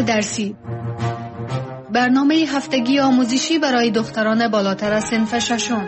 درسی، برنامه هفتگی آموزشی برای دختران بالاتر از صنف ششم.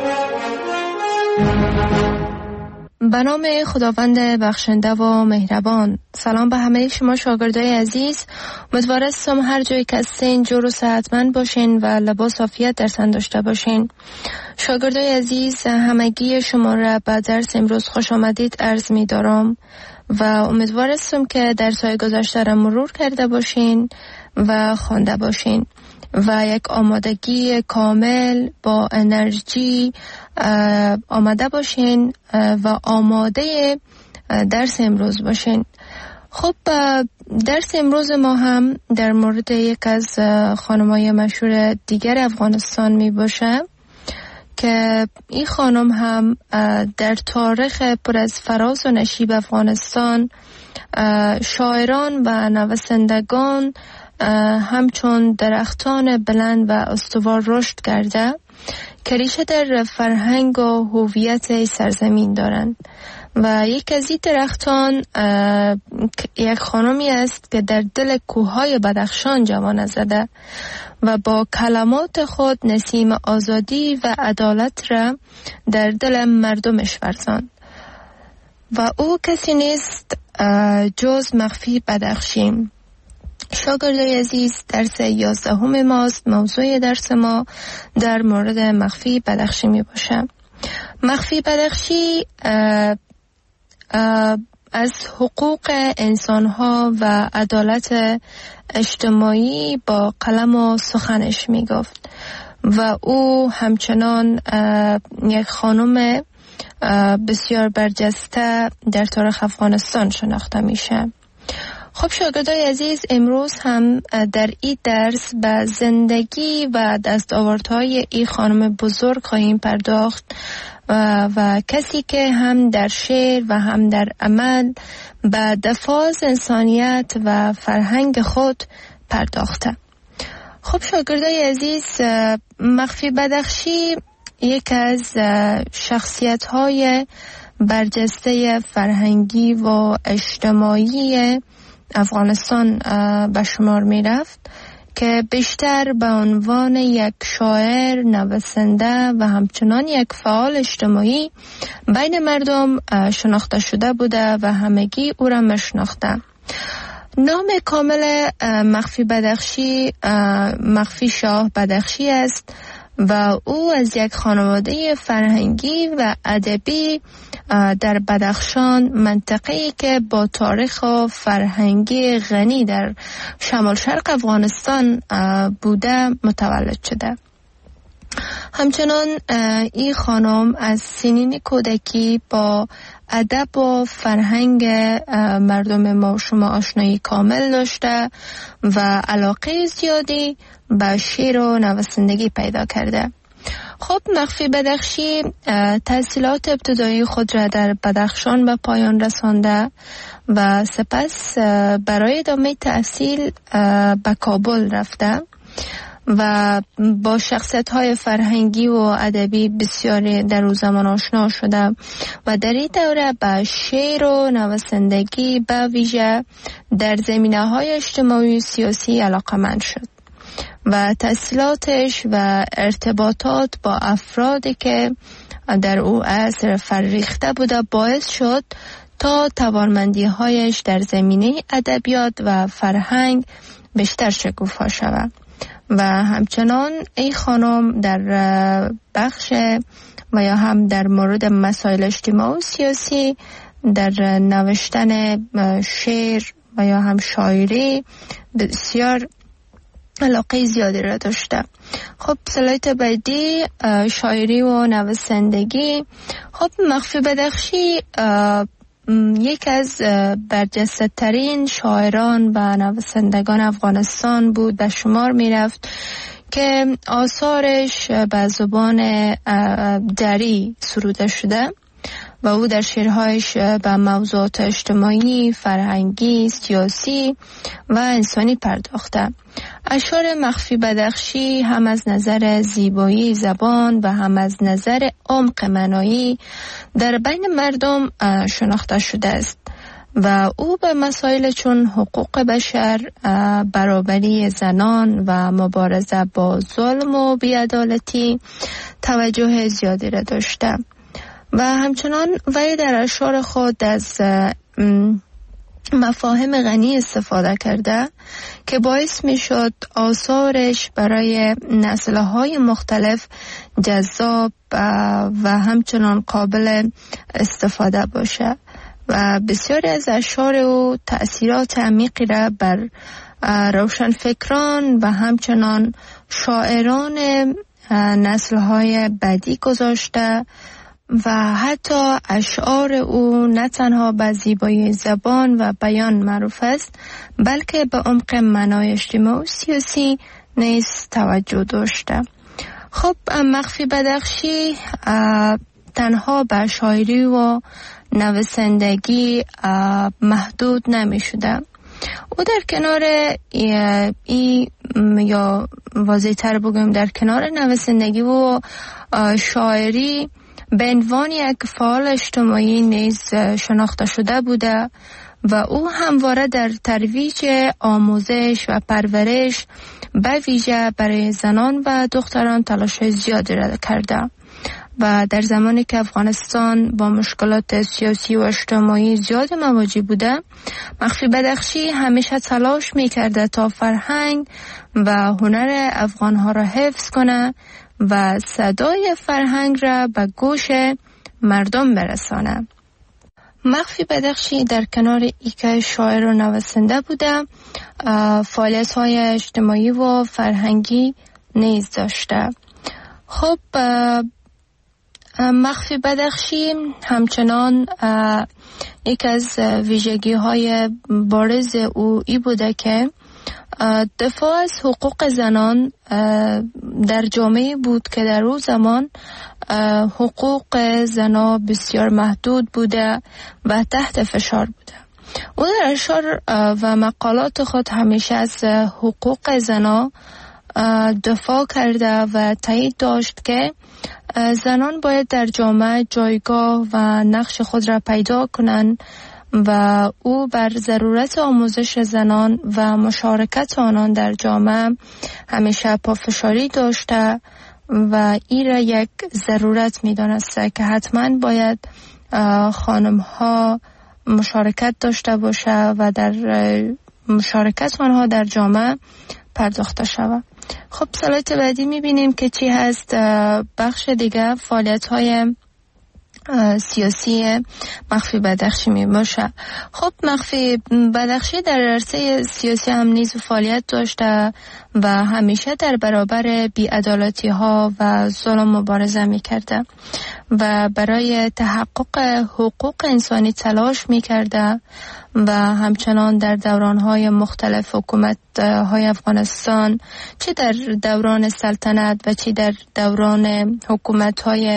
به نام خداوند بخشنده و مهربان. سلام به همه شما شاگردای عزیز. امیدوارم هر جایی که هستین جور و صحتمند باشین و لباس عافیت در تن داشته باشین. شاگردای عزیز، همگی شما را به درس امروز خوش آمدید عرض می دارم و امیدوارم که درس‌های گذشته را مرور کرده باشین و خوانده باشین و یک آمادگی کامل با انرژی آماده باشین و آماده درس امروز باشین. خب درس امروز ما هم در مورد یک از خانم‌های مشهور دیگر افغانستان می باشه که این خانم هم در تاریخ پر از فراز و نشیب افغانستان شاعران و نویسندگان همچون درختان بلند و استوار رشد کرده که ریشه در فرهنگ و هویت سرزمین دارند و یک از این درختان یک خانمی است که در دل کوههای بدخشان جوانه زده و با کلمات خود نسیم آزادی و عدالت را در دل مردمش ورزاند و او کسی نیست جز مخفی بدخشی. شاگردای عزیز، درس 11 ماست. موضوع درس ما در مورد مخفی بدخشی می باشه. مخفی بدخشی از حقوق انسانها و عدالت اجتماعی با قلم و سخنش می گفت و او همچنان یک خانم بسیار برجسته در تاریخ افغانستان شناخته میشه. خب شاگردای عزیز، امروز هم در این درس به زندگی و دستاوردهای این خانم بزرگ خواهیم پرداخت و کسی که هم در شعر و هم در عمل به دفاع از انسانیت و فرهنگ خود پرداخته. خب شاگردای عزیز، مخفی بدخشی یک از شخصیت‌های برجسته فرهنگی و اجتماعی افغانستان به شمار می رفت که بیشتر به عنوان یک شاعر، نویسنده و همچنان یک فعال اجتماعی بین مردم شناخته شده بوده و همگی او را میشناخته. نام کامل مخفی بدخشی مخفی شاه بدخشی است و او از یک خانواده فرهنگی و ادبی در بدخشان، منطقه‌ای که با تاریخ و فرهنگی غنی در شمال شرق افغانستان بوده متولد شده. همچنان این خانم از سنین کودکی با ادب و فرهنگ مردم ما شما آشنایی کامل داشته و علاقه زیادی به شعر و نویسندگی پیدا کرده. خب مخفی بدخشی تحصیلات ابتدایی خود را در بدخشان به پایان رسانده و سپس برای ادامه تحصیل به کابل رفته و با شخصیت‌های فرهنگی و ادبی بسیاری در او زمان آشنا شده و در این دوره به شعر و نویسندگی به ویژه در زمینه‌های اجتماعی و سیاسی علاقه‌مند شد و تحصیلاتش و ارتباطات با افرادی که در او اثر فرریخته بوده باعث شد تا توانمندی‌هایش در زمینه ادبیات و فرهنگ بیشتر شکوفا شود و همچنان این خانم در بخش و یا هم در مورد مسائل اجتماعی و سیاسی در نوشتن شعر و یا هم شاعری بسیار علاقه زیادی را داشته. خب سلایت بعدی شاعری و نویسندگی. خب مخفی بدخشی یک از برجسته ترین شاعران و نویسندگان افغانستان بود به شمار می رفت که آثارش به زبان دری سروده شده و او در شعرهایش به موضوعات اجتماعی، فرهنگی، سیاسی و انسانی پرداخته. اشعار مخفی بدخشی هم از نظر زیبایی زبان و هم از نظر عمق معنایی در بین مردم شناخته شده است و او به مسائل چون حقوق بشر، برابری زنان و مبارزه با ظلم و بی‌عدالتی توجه زیادی را داشته و همچنان وی در اشعار خود از مفاهیم غنی استفاده کرده که باعث می شد آثارش برای نسل‌های مختلف جذاب و همچنان قابل استفاده باشه و بسیاری از اشعار او تأثیرات عمیقی را بر روشنفکران و همچنان شاعران نسل‌های بعدی گذاشته و حتی اشعار او نه تنها به زیبایی زبان و بیان معروف است، بلکه به عمق معنای اجتماعی و سیاسی نیز توجه داشته. خب مخفی بدخشی تنها به شاعری و نویسندگی محدود نمی شده. او در کنار یا واضح تر بگم در کنار نویسندگی و شاعری به عنوان یک فعال اجتماعی نیز شناخته شده بوده و او همواره در ترویج آموزش و پرورش به ویژه برای زنان و دختران تلاش زیادی را کرده و در زمانی که افغانستان با مشکلات سیاسی و اجتماعی زیاد مواجه بوده، مخفی بدخشی همیشه تلاش می‌کرده تا فرهنگ و هنر افغان‌ها را حفظ کنه و صدای فرهنگ را به گوش مردم برسانه. مخفی بدخشی در کنار اینکه شاعر و نویسنده بوده، فعالیت‌های اجتماعی و فرهنگی نیز داشته. خب مخفی بدخشی همچنان یک از ویژگی‌های بارز او ای بوده که دفاع از حقوق زنان در جامعه بود که در اون زمان حقوق زنان بسیار محدود بوده و تحت فشار بوده. او در اشعار و مقالات خود همیشه از حقوق زنان دفاع کرده و تایید داشت که زنان باید در جامعه جایگاه و نقش خود را پیدا کنند و او بر ضرورت آموزش زنان و مشارکت آنان در جامعه همیشه پافشاری داشته و این را یک ضرورت می دانسته که حتما باید خانم ها مشارکت داشته باشه و در مشارکت آنها در جامعه پرداخته شود. خب سلایت بعدی می بینیم که چی هست. بخش دیگه فعالیت های سیاسی مخفی بدخشی می باشه. خب مخفی بدخشی در عرصه سیاسی هم نیز فعالیت داشته و همیشه در برابر بی‌عدالتی ها و ظلم مبارزه می کرده و برای تحقق حقوق انسانی تلاش می کرده و همچنان در دورانهای مختلف حکومت های افغانستان، چه در دوران سلطنت و چه در دوران حکومت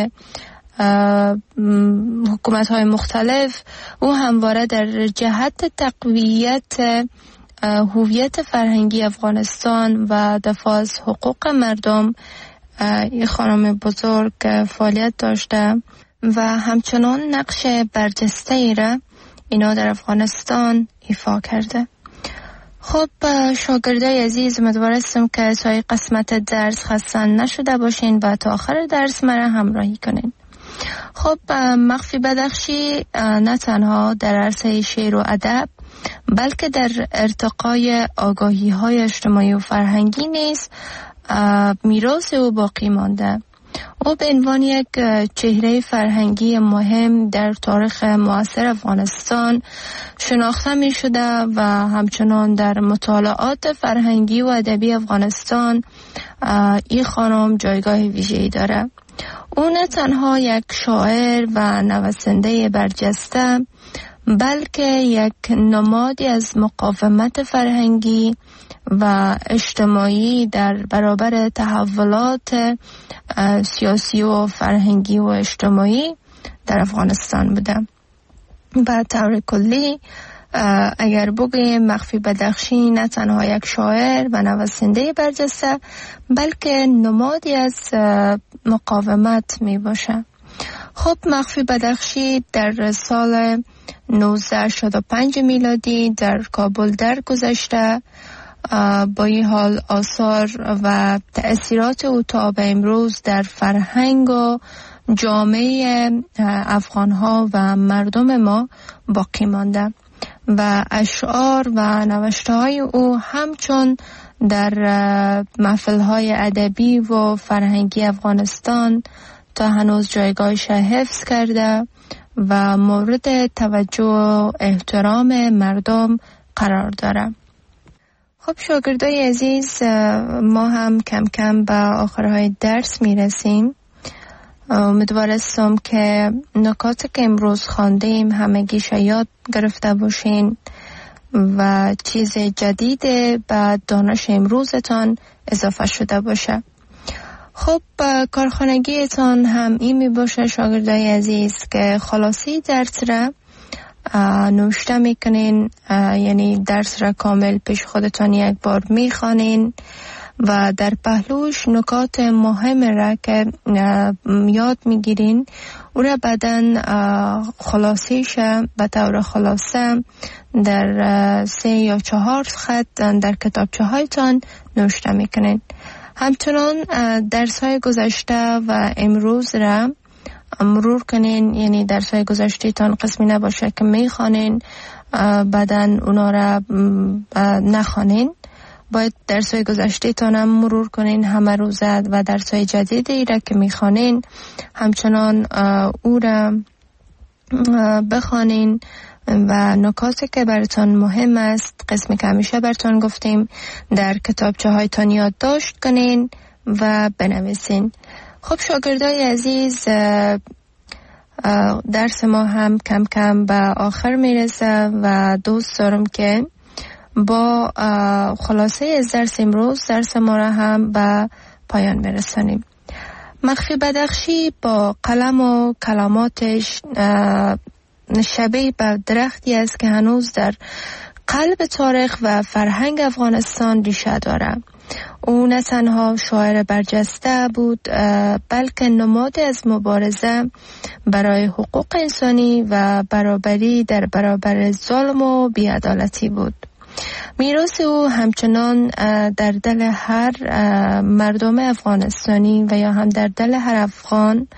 های مختلف، او همواره در جهت تقویت هویت فرهنگی افغانستان و دفاع از حقوق مردم این خانم بزرگ فعالیت داشته و همچنان نقش برجسته ای را اینا در افغانستان ایفا کرده. خب شاگردای عزیز، امیدوارم که تا قسمت درس خسته نشده باشین و تا آخر درس مرا همراهی کنین. خب مخفی بدخشی نه تنها در عرصه شعر و ادب بلکه در ارتقای آگاهی های اجتماعی و فرهنگی نیز میراث او باقی مانده. او به عنوان یک چهره فرهنگی مهم در تاریخ معاصر افغانستان شناخته می شده و همچنان در مطالعات فرهنگی و ادبی افغانستان این خانم جایگاه ویژه‌ای داره. او نه تنها یک شاعر و نویسنده برجسته بلکه یک نمادی از مقاومت فرهنگی و اجتماعی در برابر تحولات سیاسی و فرهنگی و اجتماعی در افغانستان بوده. به طور کلی اگر بگیم مخفی بدخشی نه تنها یک شاعر و نویسنده برجسته بلکه نمادی از مقاومت می باشه. خب مخفی بدخشی در سال 1985 میلادی در کابل درگذشته. با این حال آثار و تأثیرات او تا به امروز در فرهنگ و جامعه افغانها و مردم ما باقی مانده و اشعار و نوشته های او همچون در محفل‌های ادبی و فرهنگی افغانستان تا هنوز جایگاهش حفظ کرده و مورد توجه و احترام مردم قرار داره. خب شاگردای عزیز، ما هم کم کم به آخرهای درس میرسیم. امیدوارستم که نکاتی که امروز خواندیم همگیش یاد گرفته باشین و چیز جدید به دانش امروزتان اضافه شده باشه. خب کارخانگیتان هم این می باشه شاگردای عزیز که خلاصی درس را نوشته میکنین، یعنی درس را کامل پیش خودتان یک بار میخوانین و در پهلوش نکات مهم را که یاد میگیرین او را بعدن خلاصیش به طور خلاصه در 3 یا 4 خط در کتابچه هایتان نوشته میکنین. همچنان درس های گذشته و امروز را مرور کنین، یعنی درس های گذشته تان قسمی نباشه که میخوانین بعدن اونا را نخوانین. باید درس های گذشته تان هم مرور کنین همه روزه و درس های جدیدی را که میخوانین همچنان او را بخوانین و نکاتی که براتون مهم است، قسمی که همیشه براتون گفتیم، در کتابچه هایتان یادداشت کنین و بنویسین. خب شاگردای عزیز، درس ما هم کم کم به آخر میرسه و دوست دارم که با خلاصه از درس امروز درس ما را هم به پایان برسانیم. مخفی بدخشی با قلم و کلماتش شبیه به درختی است که هنوز در قلب تاریخ و فرهنگ افغانستان ریشه دارد. او نه تنها شاعر برجسته بود بلکه نماد از مبارزه برای حقوق انسانی و برابری در برابر ظلم و بی‌عدالتی بود. میراث او همچنان در دل هر مردم افغانستانی و یا هم در دل هر افغان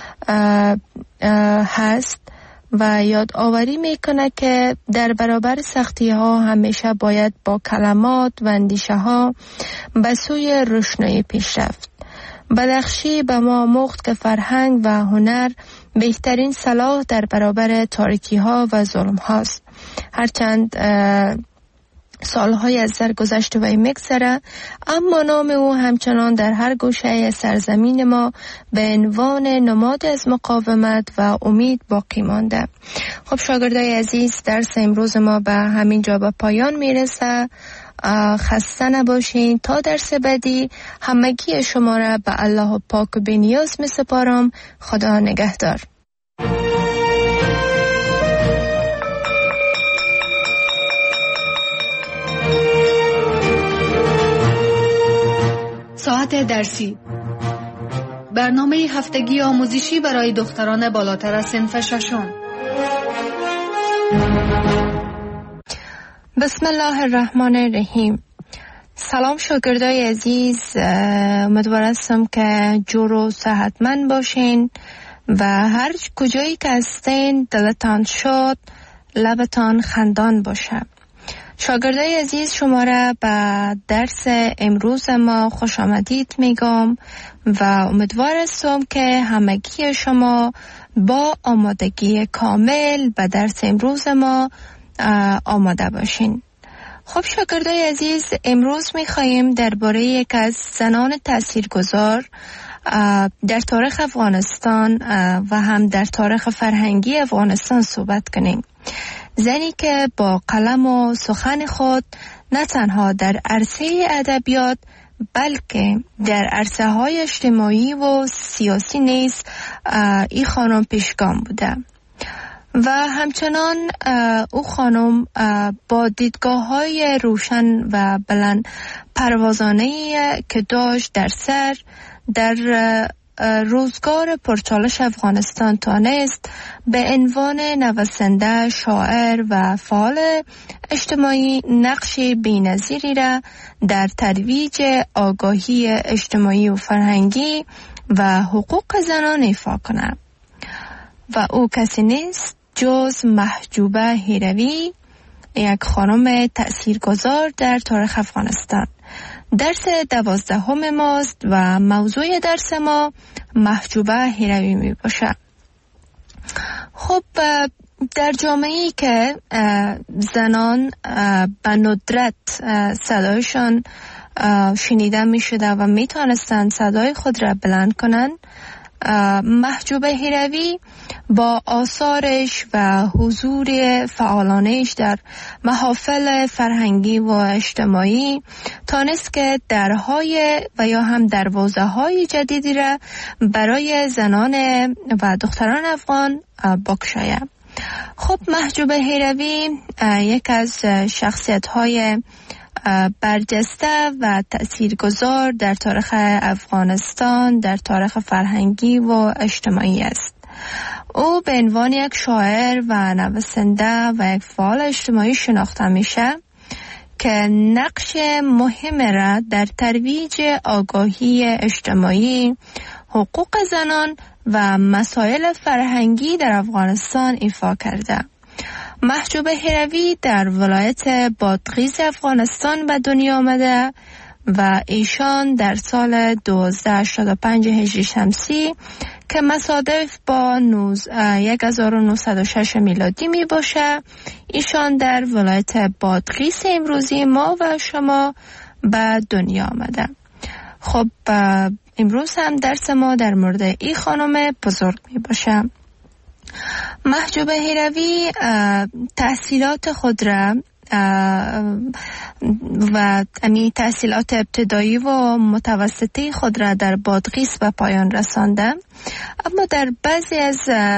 هست و یادآوری میکنه که در برابر سختی ها همیشه باید با کلمات و اندیشه ها به سوی روشنایی پیش رفت. بدخشی به ما آموخت که فرهنگ و هنر بهترین سلاح در برابر تاریکی ها و ظلم هاست. هرچند سالهای از درگذشته و میگذره، اما نام او همچنان در هر گوشه از سرزمین ما به عنوان نماد از مقاومت و امید باقی مانده. خب شاگردای عزیز، درس امروز ما به همین جا به پایان میرسه. خسته نباشین. تا درس بعدی همگی شما را به الله پاک و بی‌نیاز می سپارم. خدا نگهدار. ساعت درسی، برنامه هفتگی آموزشی برای دختران بالاتر از صنف ششم. بسم الله الرحمن الرحیم. سلام شاگردای عزیز، امیدوارم که جور و صحتمند باشین و هر کجایی که هستین دلتان شاد، لبتان خندان باشه. شاگردای عزیز، شما را به درس امروز ما خوش آمدید میگم و امیدوار هستم که همگی شما با آمادگی کامل به درس امروز ما آماده باشین. خب شاگردای عزیز، امروز میخواییم درباره یک از زنان تاثیرگذار در تاریخ افغانستان و هم در تاریخ فرهنگی افغانستان صحبت کنیم. زنی که با قلم و سخن خود نه تنها در عرصه ادبیات بلکه در عرصه های اجتماعی و سیاسی نیز این خانم پیشگام بوده و همچنان او خانم با دیدگاه های روشن و بلند پروازانه‌ای که داشت در سر در روزگار پرچالش افغانستان تانست به عنوان نویسنده، شاعر و فعال اجتماعی نقش بی‌نظیری را در ترویج آگاهی اجتماعی و فرهنگی و حقوق زنان ایفا کند و او کسی نیست جز محجوبه هیروی، یک خانم تأثیرگذار در تاریخ افغانستان. درس 12 ماست و موضوع درس ما محجوبه هیروی می باشد. خب در جامعه‌ای که زنان به ندرت صدایشان شنیده می شده و می توانستند صدای خود را بلند کنند، محجوبه هیروی با آثارش و حضور فعالانش در محافل فرهنگی و اجتماعی تانست که درهای و یا هم دروازه‌های جدیدی را برای زنان و دختران افغان بگشاید. خب محجوبه هیروی یک از شخصیت‌های برجسته و تأثیرگذار در تاریخ افغانستان، در تاریخ فرهنگی و اجتماعی است. او به عنوان یک شاعر و نویسنده و یک فعال اجتماعی شناخته میشه که نقش مهم را در ترویج آگاهی اجتماعی، حقوق زنان و مسائل فرهنگی در افغانستان ایفا کرده. محجوبه هیروی در ولایت بادغیس افغانستان به دنیا آمده و ایشان در سال 1285 هجری شمسی که مصادف با 1906 میلادی می باشه، ایشان در ولایت بادغیس امروزی ما و شما به دنیا آمده. خب امروز هم درس ما در مورد این خانم بزرگ می باشه. محجوبه هیروی تحصیلات خود را و تحصیلات ابتدایی و متوسطی خود را در بادغیس به پایان رسانده، اما در بعضی از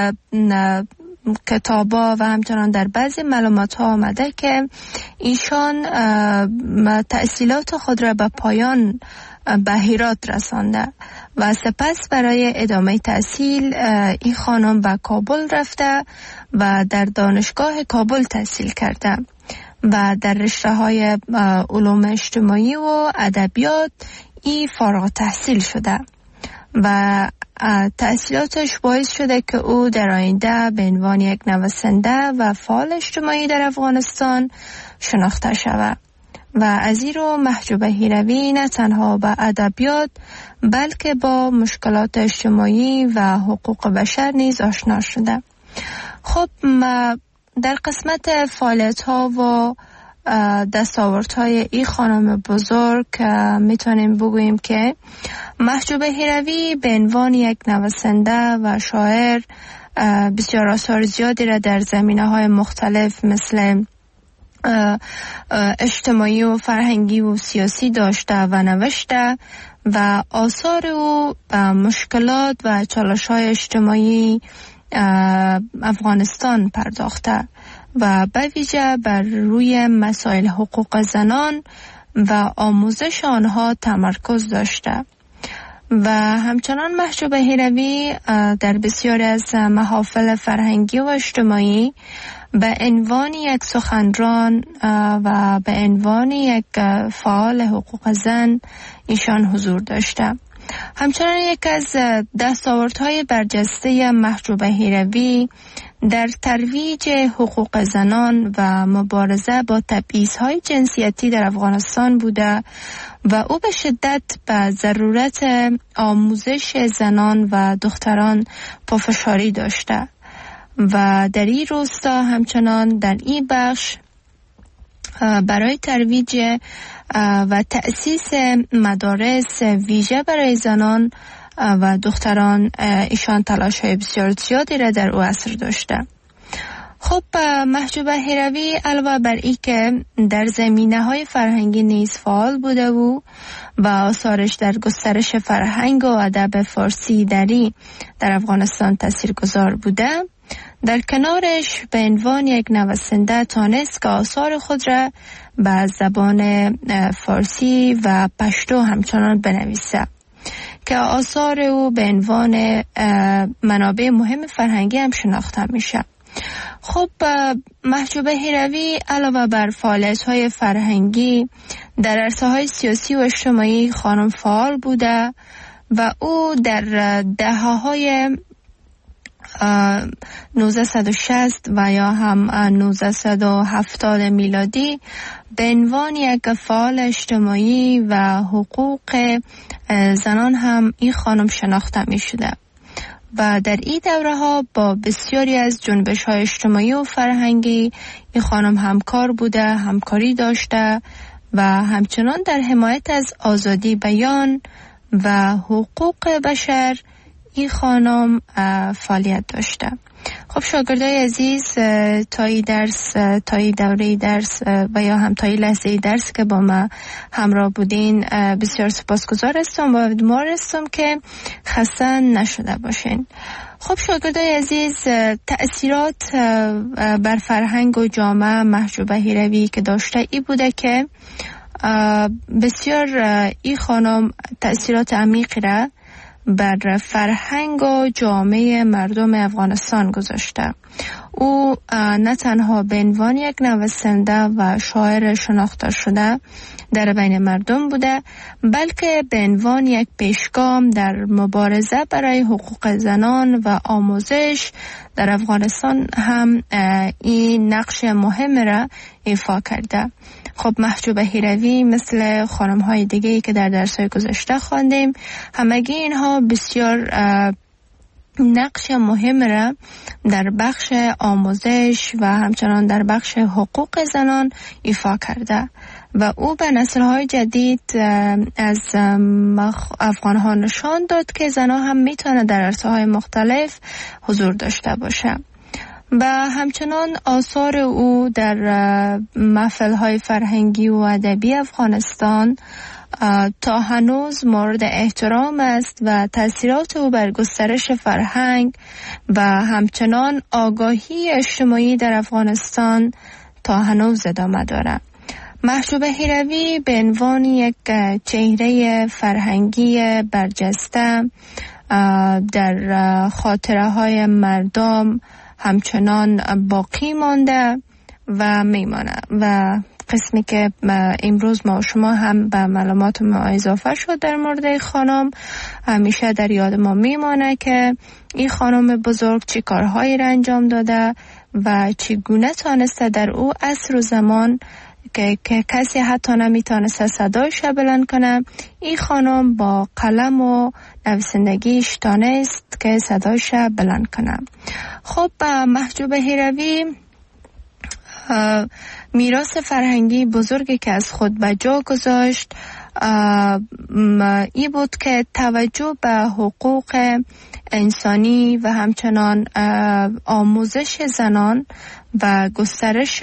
کتابا و همچنان در بعضی معلومات ها آمده که ایشان تحصیلات خود را به پایان به هرات رسانده و سپس برای ادامه تحصیل این خانم به کابل رفته و در دانشگاه کابل تحصیل کرده و در رشته‌های علوم اجتماعی و ادبیات ای فارغ تحصیل شده و تحصیلاتش باعث شده که او در آینده به عنوان یک نویسنده و فعال اجتماعی در افغانستان شناخته شود. و از این رو محجوبه هیروی نه تنها با ادبیات بلکه با مشکلات اجتماعی و حقوق بشر نیز آشنا شده. خب در قسمت فعالیت‌ها و دستاوردهای این خانم بزرگ میتونیم بگوییم که محجوبه هیروی به عنوان یک نویسنده و شاعر بسیار آثار زیادی را در زمینه‌های مختلف مثل اجتماعی و فرهنگی و سیاسی داشته و نوشته و آثار او مشکلات و چالش‌های اجتماعی افغانستان پرداخته و به ویژه بر روی مسائل حقوق زنان و آموزش آنها تمرکز داشته و همچنان محجوبه هیروی در بسیاری از محافل فرهنگی و اجتماعی به عنوان یک سخنران و به عنوان یک فعال حقوق زن ایشان حضور داشته. همچنان یک از دستاوردهای برجسته محجوبه هیروی در ترویج حقوق زنان و مبارزه با تبعیض‌های جنسیتی در افغانستان بوده و او به شدت به ضرورت آموزش زنان و دختران پافشاری داشته و در این راستا همچنان در این بخش برای ترویج و تأسیس مدارس ویژه برای زنان و دختران ایشان تلاش‌های بسیار زیادی را در او عصر داشته. خب محجوبه هیروی علاوه بر این که در زمینه‌های فرهنگی نیز فعال بوده و آثارش در گسترش فرهنگ و ادب فارسی دری در افغانستان تاثیرگذار بوده، در کنارش به عنوان یک نویسنده تانست که آثار خود را به زبان فارسی و پشتو همچنان بنویسه که آثار او به عنوان منابع مهم فرهنگی هم شناخته میشه. خب محجوب هیروی علاوه بر فعالیت‌های فرهنگی در عرصه‌های سیاسی و اجتماعی خانم فعال بوده و او در دهه‌های 1960 و یا هم 1970 میلادی به عنوان یک فعال اجتماعی و حقوق زنان هم این خانم شناخته می شده و در این دوره ها با بسیاری از جنبش های اجتماعی و فرهنگی این خانم همکار بوده، همکاری داشته و همچنان در حمایت از آزادی بیان و حقوق بشر این خانم فعالیت داشته. خب شاگردای عزیز، تا این دوره درس و یا هم تا این لحظه درس که با ما همراه بودین بسیار سپاسگزار هستم و امیدوار هستم که خسته نشده باشین. خب شاگردای عزیز، تأثیرات بر فرهنگ و جامعه محجوب هیروی که داشته ای بوده که بسیار این خانم تأثیرات عمیقی را بر فرهنگ و جامعه مردم افغانستان گذاشته. او نه تنها به عنوان یک نویسنده و شاعر شناخته شده در بین مردم بوده، بلکه به عنوان یک پیشگام در مبارزه برای حقوق زنان و آموزش در افغانستان هم این نقش مهم را ایفا کرده. خب محجوب هیروی مثل خانم‌های دیگه‌ای که در درس‌های گذشته خواندیم، همگی اینها بسیار نقش مهم را در بخش آموزش و همچنان در بخش حقوق زنان ایفا کرده و او به نسل‌های جدید از افغان‌ها نشان داد که زنان هم میتونه در عرصه‌های مختلف حضور داشته باشه. و همچنان آثار او در محفل‌های فرهنگی و ادبی افغانستان تا هنوز مورد احترام است و تأثیرات او بر گسترش فرهنگ و همچنان آگاهی اجتماعی در افغانستان تا هنوز ادامه دارد. محجوب هیروی به عنوان یک چهره فرهنگی برجسته در خاطره های مردم همچنان باقی مانده و میمانه و قسمی که امروز ما و شما هم به معلومات ما اضافه شد در مورد خانم همیشه در یاد ما میمانه که این خانم بزرگ چی کارهایی را انجام داده و چگونه تانسته در او عصر و زمان که کسی حتی نمیتونسته صدایش بلند کنه، این خانم با قلم و نویسندگیش تانست که صدایش بلند کنه. خب محجوب هیروی میراث فرهنگی بزرگی که از خود به جا گذاشت ای بود که توجه به حقوق انسانی و همچنان آموزش زنان و گسترش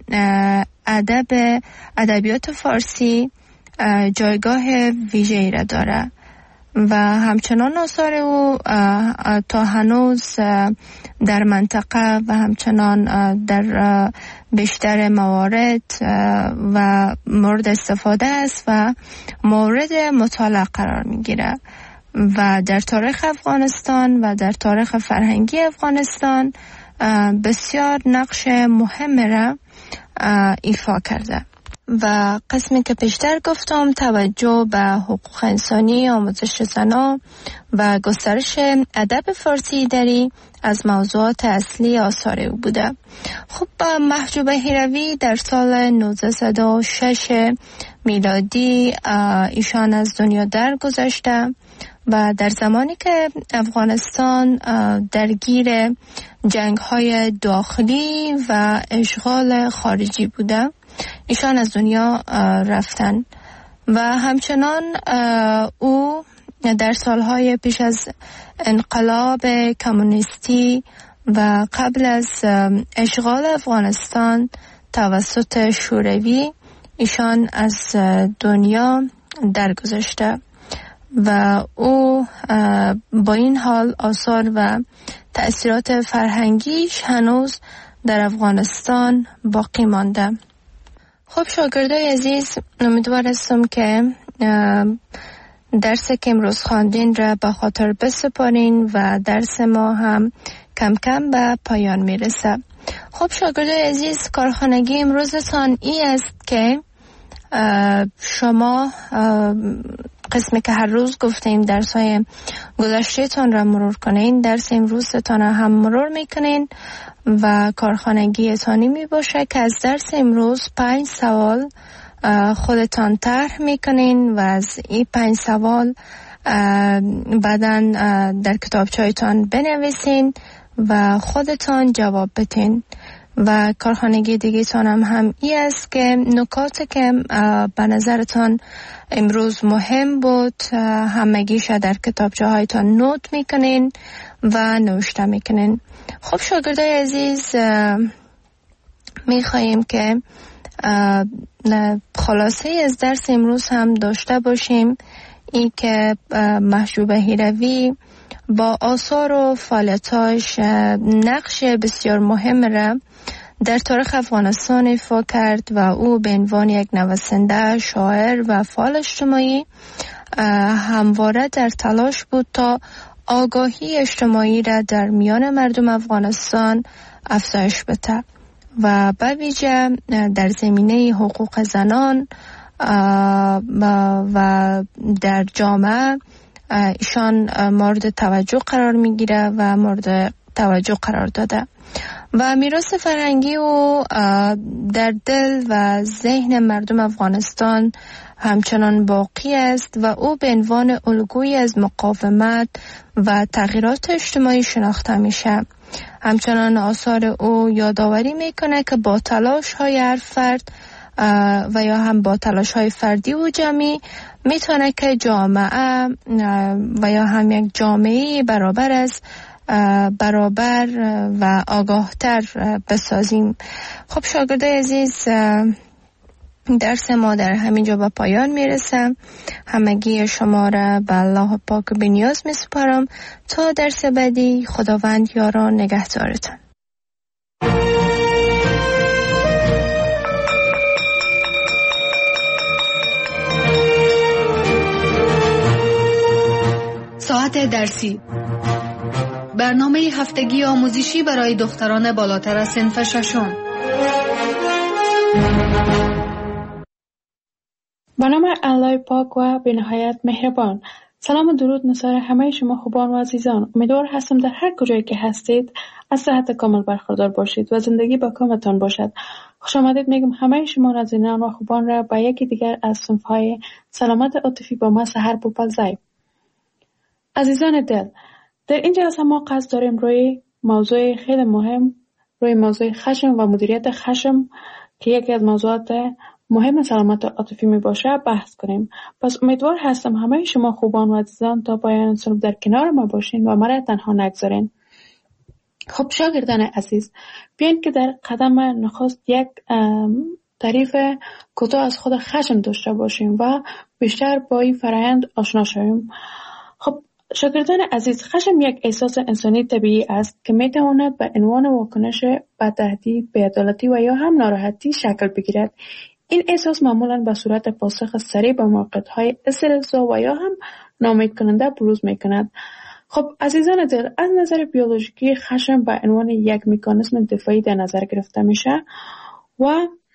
ادبیات فارسی جایگاه ویژه‌ای را داره و همچنان آثار او تا هنوز در منطقه و همچنان در بیشتر موارد و مورد استفاده است و مورد مطالعه قرار میگیره و در تاریخ افغانستان و در تاریخ فرهنگی افغانستان بسیار نقش مهم را ایفا کرده. و قسمی که پیشتر گفتم توجه به حقوق انسانی، آموزش زنان و گسترش ادب فارسی دری از موضوعات اصلی آثار او بوده. خب محجوب هیروی در سال 1906 میلادی ایشان از دنیا درگذشته و در زمانی که افغانستان درگیر جنگ‌های داخلی و اشغال خارجی بوده ایشان از دنیا رفتن و همچنان او در سالهای پیش از انقلاب کمونیستی و قبل از اشغال افغانستان توسط شوروی ایشان از دنیا درگذشته و او با این حال آثار و تأثیرات فرهنگیش هنوز در افغانستان باقی مانده. خب شاگردای عزیز، امیدوار هستم که درس که امروز خواندین را به خاطر بسپارین و درس ما هم کم کم به پایان میرسه. خب شاگردای عزیز، کارخانگی امروزتان ای است که شما قسمی که هر روز گفتیم درس‌های گذشته‌تان را مرور کنین، درس امروزتان را هم مرور میکنین و کارخانگی تانی می باشه که از درس امروز 5 سوال خودتان طرح میکنین و از این 5 سوال بعداً در کتابچه‌تان بنویسین و خودتان جواب بدین. و کارخانگی دیگه تان هم ای است که نکاتی که به نظرتان امروز مهم بود همگیش در کتابچه هایتان نوت میکنین و نوشته میکنین. خب شاگردای عزیز، میخواییم که خلاصه از درس امروز هم داشته باشیم، این که محجوب هیروی با آثار و فعالیتاش نقش بسیار مهم را در تاریخ افغانستان ایفا کرد و او به عنوان یک نویسنده، شاعر و فعال اجتماعی همواره در تلاش بود تا آگاهی اجتماعی را در میان مردم افغانستان افزایش بده و به ویژه در زمینه حقوق زنان و در جامعه ایشان مورد توجه قرار میگیره و مورد توجه قرار داده و میراث فرهنگی او در دل و ذهن مردم افغانستان همچنان باقی است و او به عنوان الگویی از مقاومت و تغییرات اجتماعی شناخته میشه. همچنان آثار او یادآوری میکنه که با تلاش های هر فرد و یا هم با تلاش های فردی و جمعی میتونه که جامعه و یا هم یک جامعه برابر و آگاهتر بسازیم. خب شاگردای عزیز، درس ما در همین جا به پایان میرسه. همگی شما را به الله پاک بنیاز میسپارم تا درس بعدی. خداوند یاران نگهدارتان. ساعت درسی، برنامه هفتگی آموزشی برای دختران بالاتر از صنف ششم. به نام الله پاک و به نهایت مهربان. سلام و درود نثار همه شما خوبان و عزیزان. امیدوار هستم در هر کجایی که هستید از صحت کامل برخوردار باشید و زندگی با کامتان باشد. خوش آمدید میگم همه شما نازنینان و خوبان را به یکی دیگر از صنف‌های سلامت عاطفی با ما سحر بوپلزای. عزیزان دل، در این جلسه ما قصد داریم روی موضوع خیلی مهم، روی موضوع خشم و مدیریت خشم که یکی از موضوعات مهم سلامت عاطفی می باشه بحث کنیم. پس امیدوار هستم همه شما خوبان و عزیزان تا پایان صنف در کنار ما باشین و مرا تنها نگذارین. خب شاگردان عزیز، بیاین که در قدم نخست یک تعریف کوتاه از خود خشم داشته باشیم و بیشتر با این فرآیند آشنا شویم. خب شاگردان عزیز، خشم یک احساس انسانی طبیعی است که می تواند به عنوان واکنش به تهدید، بی‌عدالتی و یا هم ناراحتی شکل بگیرد. این احساس معمولاً به صورت پاسخ سریع به موقعیت‌های استرس‌زا و یا هم ناامید کننده بروز می‌کند. خب عزیزان دل، از نظر بیولوژیکی خشم به عنوان یک مکانیزم دفاعی در نظر گرفته میشه و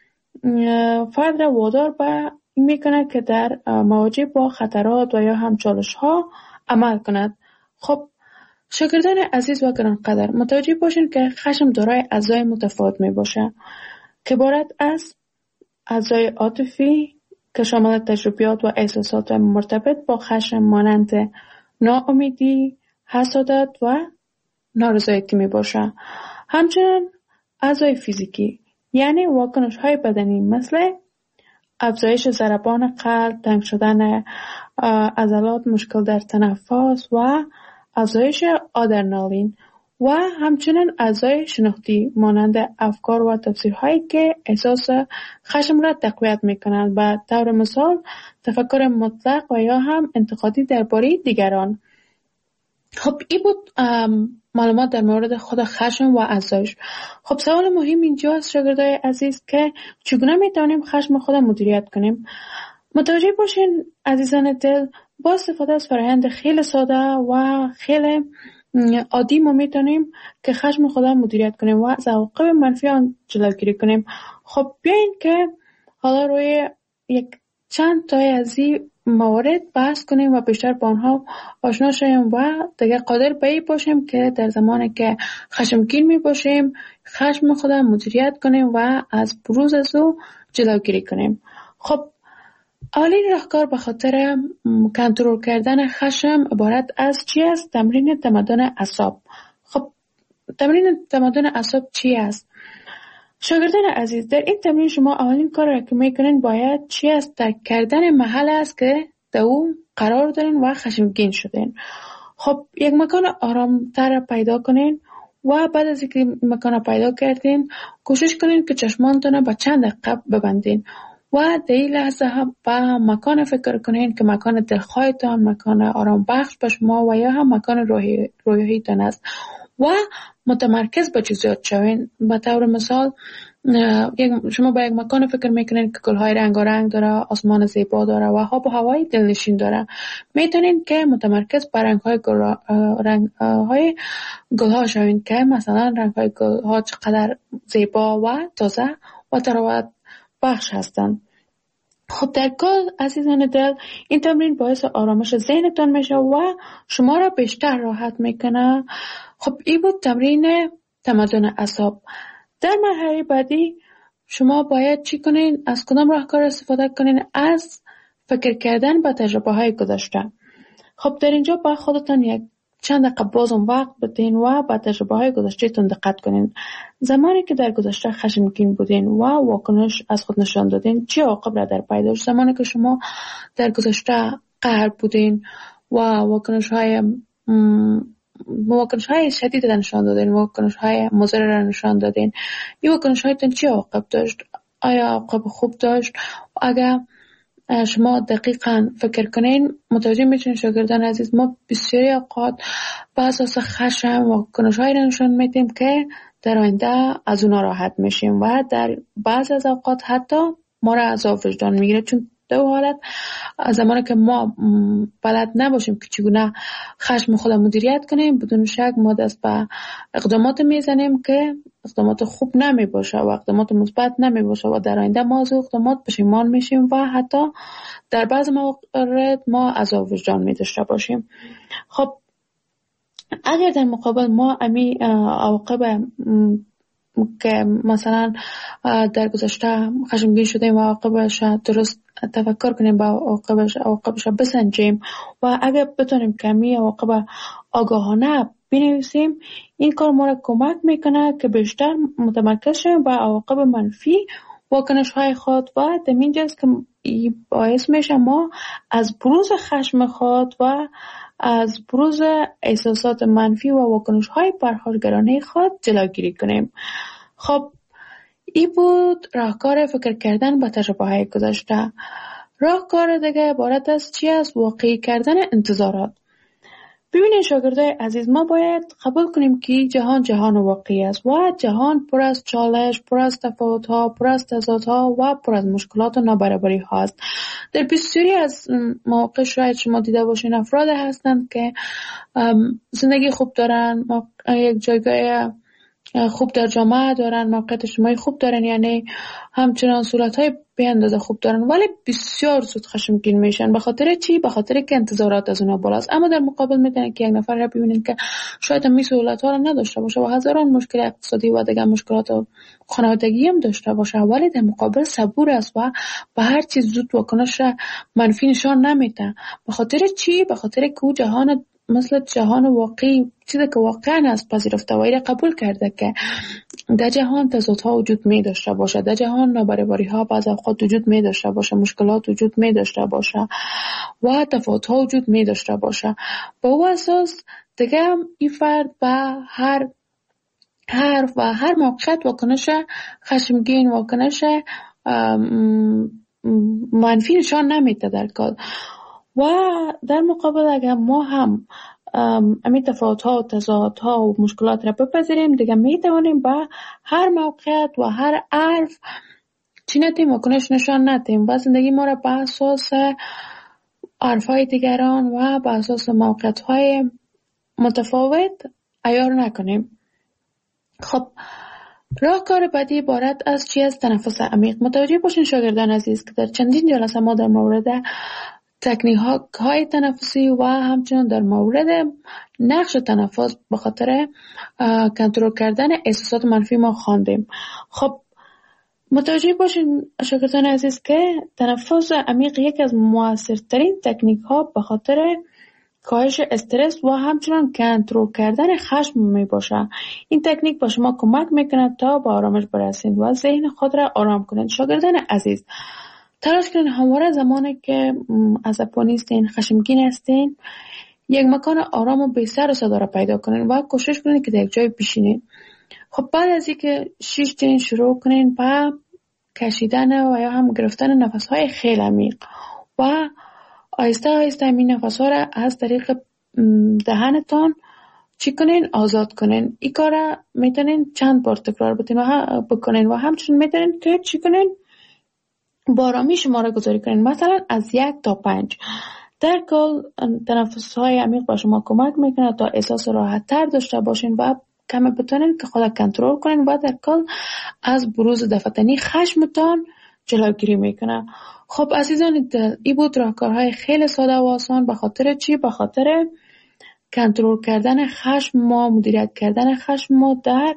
فرد را وادار به این می‌کند که در مواجه با خطرات و یا هم چالش‌ها عمل کند. خب شاگردان عزیز و گرانقدر، متوجه باشین که خشم دارای اجزای متفاوت می باشه که عبارت از اجزای عاطفی که شامل تجربیات و احساسات مرتبط با خشم مانند ناامیدی، حسادت و نارضایتی می باشه. همچنین اجزای فیزیکی یعنی واکنش های بدنی مثل افزایش ضربان قلب، تنگ شدن عضلات، مشکل در تنفس و افزایش آدرنالین و همچنین اعضای شناختی مانند افکار و تفسیرهایی که احساس خشم را تقویت میکنند. به طور مثال تفکر مطلق و یا هم انتقادی درباره دیگران. خب این بود معلومات در مورد خود خشم و اعضایش. خب سوال مهم اینجاست شاگردای عزیز که چگونه میتونیم خشم خود مدیریت کنیم؟ متوجه باشین عزیزان دل، با استفاده از فرآیند خیلی ساده و خیلی عادی ما میتونیم که خشم خودم مدیریت کنیم و از عواقب منفی آن جلوگیری کنیم. خب بیاین که حالا روی یک چند تای از این موارد بحث کنیم و بیشتر با آنها آشنا شویم و دیگه قادر به این باشیم که در زمانی که خشمگین می باشیم خشم خودم مدیریت کنیم و از بروز از او جلوگیری کنیم. خب اولین راهکار به خاطر کنترل کردن خشم عبارت از چی است؟ تمرین تمدن اعصاب. خب تمرین تمدن اعصاب چی است؟ شاگردان عزیز، در این تمرین شما اولین کار را که میکنین باید چی است؟ درک کردن محل است که در او قرار دارین و خشمگین شدین. خب یک مکان آرامتر پیدا کنین و بعد از اینکه مکان پیدا کردین کوشش کنین که چشمانتون به چند دقیقه ببندین و در این لحظه هم به مکان فکر کنین که مکان دلخواهتان، مکان آرام بخش به شما و یا هم مکان روحیتان است و متمرکز به جزئیات شوین. به طور مثال شما به یک مکان فکر میکنین که گلهای رنگارنگ داره، آسمان زیبا داره و آب و هوای دلنشین داره. میتونین که متمرکز بر رنگهای گلها شوین که مثلا رنگهای گلها چقدر زیبا و تازه و تراوت بخش هستند. خب در کل عزیزان دل، این تمرین باعث آرامش ذهنتان میشه و شما را بیشتر راحت میکنه. خب این بود تمرین تمدن اعصاب. در مرحله بعدی شما باید چی کنین؟ از کدام راهکار استفاده کنین؟ از فکر کردن به تجربه های گذشته. خب در اینجا با خودتان یک چند دقیقه بازم وقت بدین و به تجربه های گذشته تون دقت کنین. زمانی که در گذشته خشمگین بودین و واکنش از خود نشان دادین چه عواقب را در پی داشت؟ زمانی که شما در گذشته قهر بودین و واکنش های شدید را نشان دادین، واکنش های مضر را نشان دادین، این واکنش هایتون چه عواقب داشت؟ آیا عواقب خوب داشت؟ اگر شما دقیقاً فکر کنین متوجه میشین شاگردان عزیز، ما بسیاری اوقات به اساس خشم و واکنش‌هایی را نشان میدیم که در آینده از اونا راحت میشیم و در بعضی از اوقات حتی ما را عذاب وجدان میگیره. چون در حالت زمانی که ما بلد نباشیم که چگونه خشم خود مدیریت کنیم، بدون شک ما دست به اقدامات میزنیم که اقدامات خوب نمی باشه و اقدامات مثبت نمی باشه و در آینده ما از اقدامات پشیمان میشیم و حتی در بعض موارد ما عذاب وجدان می داشته باشیم. خب اگر در مقابل ما امی عواقب که مثلا در گذشته خشمگین شدیم و عواقبش درست تفکر کنیم با عواقبش بسنجیم و اگر بتونیم کمی عواقب آگاهانه بنویسیم، این کار ما را کمک میکنه که بیشتر متمرکز شویم با عواقب منفی واکنش های خود و در اینجاست که باعث میشه ما از بروز خشم خود و از بروز احساسات منفی و واکنش های پرخاشگرانه خود جلوگیری کنیم. خب این بود راهکار فکر کردن با تجربه های گذشته. راهکار دیگه عبارت از چی است؟ واقعی کردن انتظارات. ببینید شاگردای عزیز، ما باید قبول کنیم که جهان واقعی است و جهان پر از چالش، پر از تفاوت‌ها، پر از تضادها و پر از مشکلات و نابرابری هاست. در بسیاری از مواقع شاید شما دیده باشین افراد هستند که زندگی خوب دارن، یک جایگاه خوب در جامعه دارن، موقعیت اجتماعی خوب دارن، یعنی همچنان صورت‌های به اندازه خوب دارن، ولی بسیار زود خشمگین میشن. به خاطر چی؟ به خاطر که انتظارات از اونها بالاست. اما در مقابل میتونن که یک نفر را ببینین که شاید هم سهولت‌ها را نداشته باشه و هزاران مشکل اقتصادی و دیگر مشکلات خانوادگی هم داشته باشه، ولی در مقابل صبور است و به هر چیز زود واکنش منفی نشان نمیده. به خاطر چی؟ به خاطر که او جهان مثل جهان واقعی، چیزی که واقعا از پذیرفته و ایره قبول کرده که در جهان تضادها وجود می داشته باشه، در جهان نابرابری ها بعض اوقات وجود می داشته باشه، مشکلات وجود می داشته باشه و تفاوت ها وجود می داشته باشه. با او اساس دیگه این فرد به هر موقعیت واکنش خشمگین، واکنش منفی نشان نمیده در کل. و در مقابل اگر ما هم امی تفاوت‌ها و تضادها و مشکلات را بپذیریم، دیگه میتوانیم با هر موقعیت و هر حرف چی نتیم واکنش نشان ندیم و زندگی ما را به اساس حرفهای دیگران و بر اساس موقعیت‌های متفاوت عیار نکنیم. خب راهکار بعدی عبارت از چی است؟ تنفس عمیق. متوجه باشین شاگردان عزیز که در چندین جلسه ما در مورد تکنیک های تنفسی و همچنین در مورد نقش تنفس به خاطر کنترل کردن احساسات منفی ما خواندیم. خب متوجه باشین شاگردان عزیز که تنفس عمیق یکی از موثرترین تکنیک ها به خاطر کاهش استرس و همچنان کنترل کردن خشم می باشه. این تکنیک با شما کمک میکنه تا به آرامش برسید و ذهن خود را آرام کنید. شاگردان عزیز تلاش کنید همواره زمانی که عصبانی هستین، خشمگین هستین، یک مکان آرام و بی سر و صدا را پیدا کنید و کوشش کنید که در یک جای بشینید. خب بعد از اینکه شیشتین شروع کنید با کشیدن و یا هم گرفتن نفس‌های خیلی عمیق و آهسته آهسته این نفس‌ها را از طریق دهنتان چی کنین؟ آزاد کنین. این کار را میتونین چند بار تکرار بکنین و همچنین میتونین که چی کنین؟ با آرامی شماره گذاری کنین. مثلا از 1 تا 5. در کل تنفس‌های عمیق با شما کمک میکنه تا احساس راحت تر داشته باشین و کمی بتونین که خود کنترل کنین و در کل از بروز دفتنی خشمتان جلوگیری میکنه. خب عزیزان این بود راهکارهای خیلی ساده و آسان. به خاطر چی؟ به خاطر کنترل کردن خشم ما، مدیریت کردن خشم ما در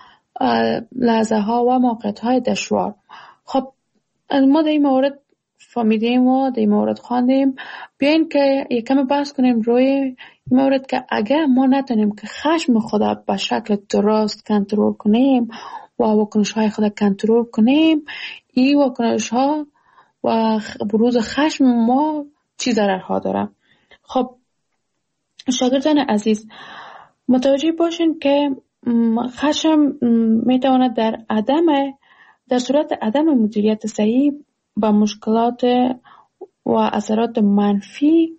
لحظه ها و موقعیت های دشوار. خب ما در این مورد فهمیدیم و در این مورد خواندیم. بیاین که یکم بحث کنیم روی این مورد که اگر ما نتونیم که خشم خدا به شکل درست کنترل کنیم و واکنش های خدا کنترل کنیم، این واکنش ها و بروز خشم ما چی ضررها داره. خب شاگردان عزیز متوجه باشین که خشم میتواند در صورت عدم مدیریت صحیح با مشکلات و اثرات منفی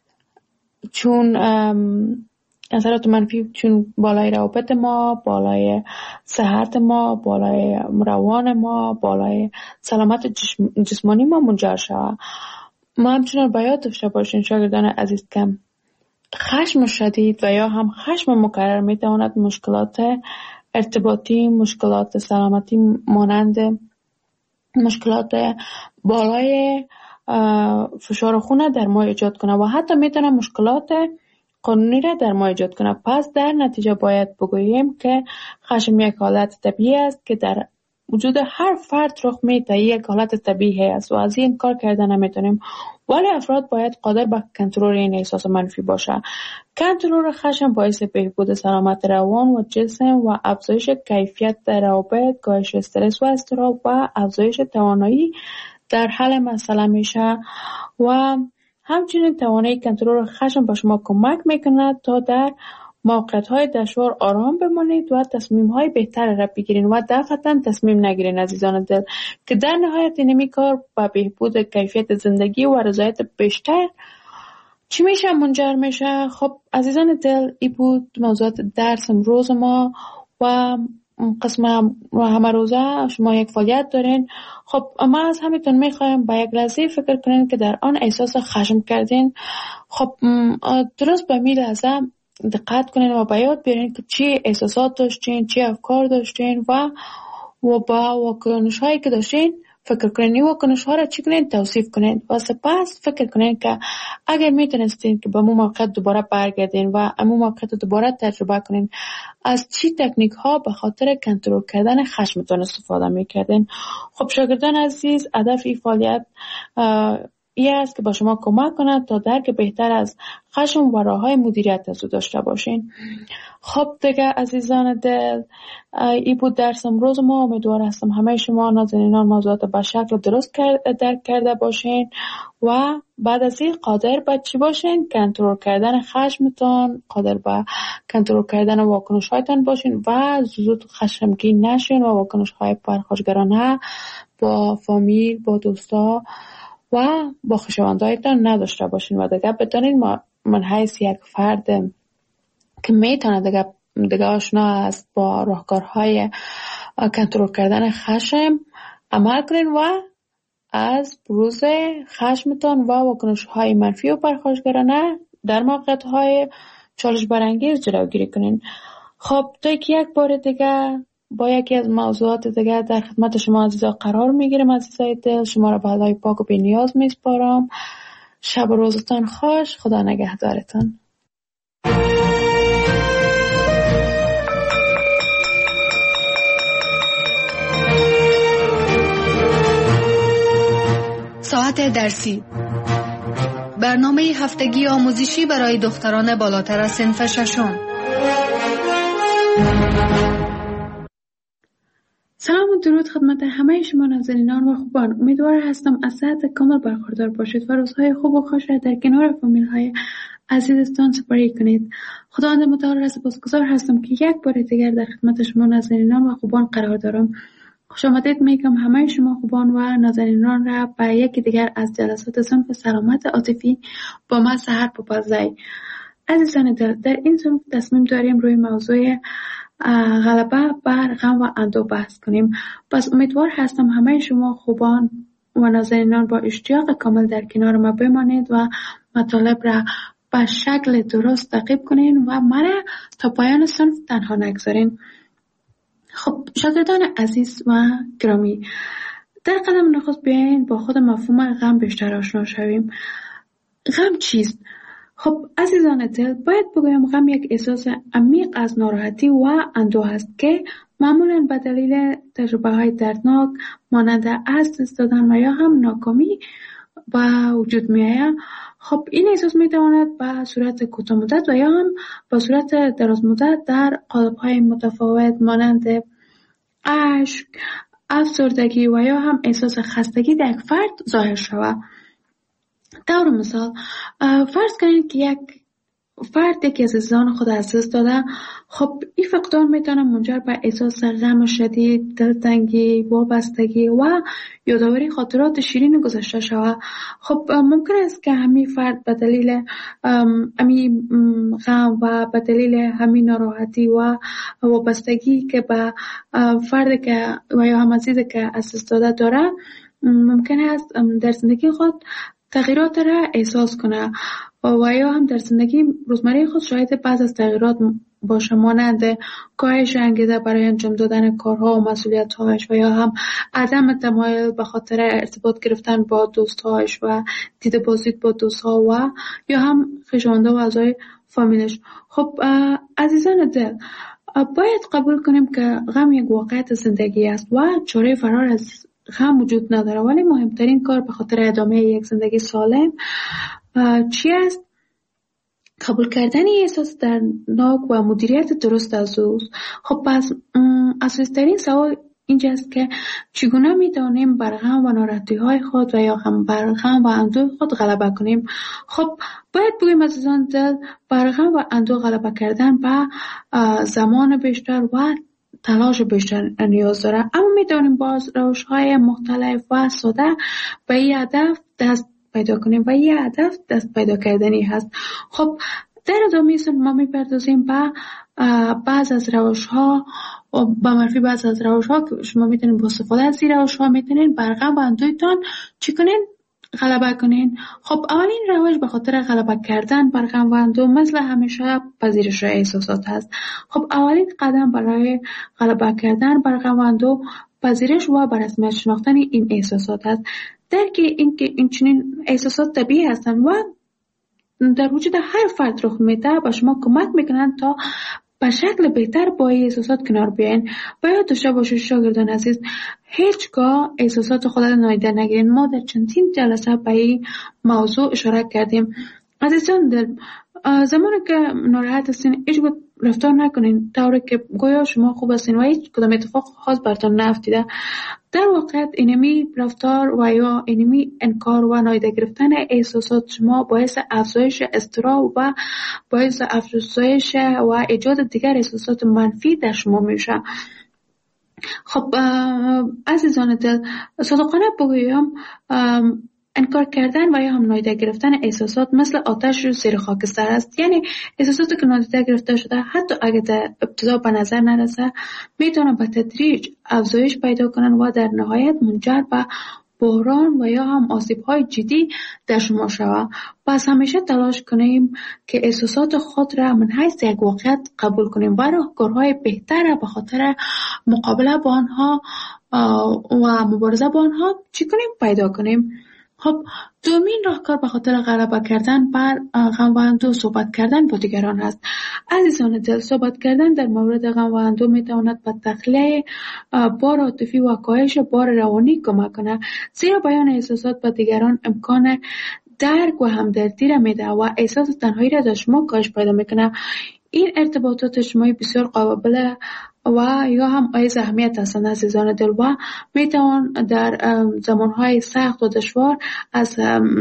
چون بالای روابط ما، بالای صحت ما، بالای روان ما، بالای سلامت جسمانی ما منجر شود. ما همچنان باید داشته باشین شاگردان عزیز که خشم شدید و یا هم خشم مکرر میتواند مشکلات ارتباطی، مشکلات سلامتی مانند مشکلات بالای فشار خون در ما ایجاد کنه و حتی میتونه مشکلات قانونی را در ما ایجاد کنه. پس در نتیجه باید بگوییم که خشم یک حالت طبیعی است که در وجود هر فرد رخ میده، یک حالت طبیعی است و از این کار کردن نمیتونیم. ولی افراد باید قادر به کنترل این احساس منفی باشه. کنترل خشم باعث بهبود سلامت روان و جسم و افزایش کیفیت روابط، کاهش استرس و اضطراب و افزایش توانایی در حل مسئله میشه و همچنین توانایی کنترل خشم به شما کمک میکنه تا در موقعیت‌های دشوار آرام بمانید و تصمیم‌های بهتر را بگیرید و دفعتاً تصمیم نگیرید عزیزان دل، که در نهایت این کار به بهبود کیفیت زندگی و رضایت بیشتر چی میشه منجر میشه. خب عزیزان دل این بود موضوعات درس امروز ما و قسم همه روزه شما یک فعالیت دارین. خب ما از همیتون میخوایم با یک لحظه فکر کنین که در آن احساس خشم کردین. خب درست به می لحظه دقت کنین و با یاد بیارین که چی احساسات داشتین، چی افکار داشتین و با واکنش هایی که داشتین فکر کنین. این واکنش ها را چی کنین؟ توصیف کنین و سپس فکر کنین که اگر میتونستین که به مو موقع دوباره برگردین و امو موقع دوباره تجربه کنین از چی تکنیک ها به خاطر کنترل کردن خشمتون استفاده میکردین. خب شاگردان عزیز هدف این فعالیت این است که با شما کمک کند تا درک بهتر از خشم و راه‌های مدیریت از او داشته باشین. خب دیگه عزیزان دل این بود درس امروز ما. امیدوار هستم همه شما نازنینان موضوعات به شکل درست درک کرده باشین و بعد از این قادر به چی باشین؟ کنترل کردن خشمتون، قادر به کنترل کردن واکنش‌هایتان باشین و زود خشمگین نشین و واکنش‌های پرخاشگرانه با فامیل، با دوستا و با خویشاوندایتان نداشته باشین و دیگه بتونین من حیث یک فرد که میتونه دیگه آشنا است با راهکارهای کنترل کردن خشم عمل کنین و از بروز خشمتان و واکنش‌های منفی و پرخاشگرانه در موقعیت‌های چالش برانگیز جلوگیری کنین. خب تا که یک بار دیگه با یکی از موضوعات دیگه در خدمت شما عزیزا قرار میگیرم. عزیزای دل، شما را به خدای پاک و بی‌نیاز میسپارم. شب و روزتان خوش. خدا نگهدارتان. ساعت درسی، برنامه هفتگی آموزشی برای دختران بالاتر از صنف ششم. سلام و درود خدمت همه شما ناظرینان و خوبان. امیدوار هستم از صحت کامل برخوردار باشید و روزهای خوب و خوش را در کنار فامیل های عزیزتان سپری کنید. خداوند متعال را سپاسگزار هستم که یک بار دیگر در خدمت شما ناظرینان و خوبان قرار دارم. خوش آمدید میگم همه شما خوبان و ناظرینان را به یکی دیگر از جلسات صنف سلامت عاطفی با من سحر پاپازی. عزیزان دل، در این صنف تصمیم داریم روی موضوع غلبه بر غم و اندوه بحث کنیم. پس امیدوار هستم همه شما خوبان و ناظرینان با اشتیاق کامل در کنار ما بمانید و مطالب را به شکل درست تعقیب کنین و مرا تا پایان صنف تنها نگذارین. خب شاگردان عزیز و گرامی، در قدم نخست بیاین با خود مفهوم غم بیشتر آشنا شویم. غم چیست؟ خب عزیزان دل، باید بگویم غم یک احساس عمیق از ناراحتی و اندوه است که معمولاً به دلیل تجربه های دردناک مانند از دست دادن و یا هم ناکامی با وجود می آید. خب این احساس می تواند به صورت کوتاه مدت و یا هم به صورت دراز مدت در قالب های متفاوت مانند اشک، افسردگی و یا هم احساس خستگی در یک فرد ظاهر شود. طور مثال فرض کنید که یک فرد یکی از عزیزان خود از دست داده. خب این فقدان میتونه منجر به احساس غم شدید، دلتنگی، وابستگی و یادآوری خاطرات شیرین گذشته شود. خب ممکن است که همین فرد به دلیل همین غم و به دلیل همین ناراحتی و وابستگی که به فردی که و یا هم عزیزی که از دست داده داره، ممکن است در زندگی خود تغییرات را احساس کنه و یا هم در زندگی روزمره خود شاهد بعض از تغییرات باشه، مانند کاهش انگیزه برای انجام دادن کارها و مسئولیت‌هایش و یا هم عدم تمایل به خاطر ارتباط گرفتن با دوست‌هایش و دید بازدید با دوست‌ها و یا هم خویشاوند و اعضای فامیلش. خب عزیزان دل، باید قبول کنیم که غم یک واقعیت زندگی است و چاره فرار از غم وجود نداره، ولی مهمترین کار به خاطر ادامه یک زندگی سالم چی است؟ قبول کردن احساس دردناک و مدیریت درست از اوست. خب پس اساسی‌ترین سوال اینجاست که چگونه میتونیم بر غم و ناراحتی‌های خود و یا هم بر غم و اندوه خود غلبه کنیم. خب باید بگویم عزیزان دل، بر غم و اندوه غلبه کردن به زمان بیشتر و تلاش بیشتر نیاز داره، اما میتونیم باز روش‌های مختلف و ساده به این هدف دست پیدا کنیم و این هدف دست پیدا کردنی هست. خب در ادامه ما میپردازیم به بعض از روش‌ها و به معرفی بعض از روش‌ها که شما میتونید با استفاده از این روش‌ها میتونید بر غم و اندوهتان چی کنین؟ غلبه کنین. خب اولین روش به خاطر غلبه کردن بر غم و اندوه مثل همیشه پذیرش احساسات هست. خب اولین قدم برای غلبه کردن بر غم و اندوه پذیرش و به رسمیت شناختن این احساسات هست. درک اینکه این چنین احساسات طبیعی هستند و در وجود هر فرد رخ میده به شما کمک میکنند تا به شکل بهتر با احساسات کنار بیاین. باید داشته باشید شاگردان عزیز، هیچگاه احساسات خود را نادیده نگیرین. ما در چندین جلسه به این موضوع اشاره کردیم. عزیزان دل، زمانی که ناراحت هستین هیچ رفتار نکنین طوری که گویا شما خوب هستین و هیچ کدام اتفاق خاص براتون نیفتیده. در واقع اینمی رفتار و یا اینمی انکار و نادیده گرفتن احساسات شما باعث افزایش اضطراب و باعث افزایش و ایجاد دیگر احساسات منفی در شما میشه. خب عزیزان دل، صادقانه بگویم انکار کردن و یا هم نادیده گرفتن احساسات مثل آتش رو زیر خاکستر است. یعنی احساساتی که نادیده گرفته شده حتی اگه در ابتدا به نظر نرسه میتونن به تدریج افزایش پیدا کنن و در نهایت منجر به بحران و یا هم آسیب‌های جدی در شما شود. پس همیشه تلاش کنیم که احساسات خود را من حیث یک واقعیت قبول کنیم و راهکارهای بهتر را به خاطر مقابله با آنها و مبارزه با آنها چی کنیم؟ پیدا کنیم. خب دومین راهکار به خاطر غلبه کردن بر غم و اندوه صحبت کردن با دیگران هست. عزیزان دل، صحبت کردن در مورد غم و اندوه میتواند به تخلیه بار عاطفی و کاهش بار روانی کمک کنه، زیرا بیان احساسات به دیگران امکان درک و همدردی را میده و احساس تنهایی را در شما کاهش پیدا میکنه. این ارتباطات اجتماعی بسیار قابل و یا هم ایز اهمیت هستند عزیزان دل و میتوان در زمانهای سخت و دشوار از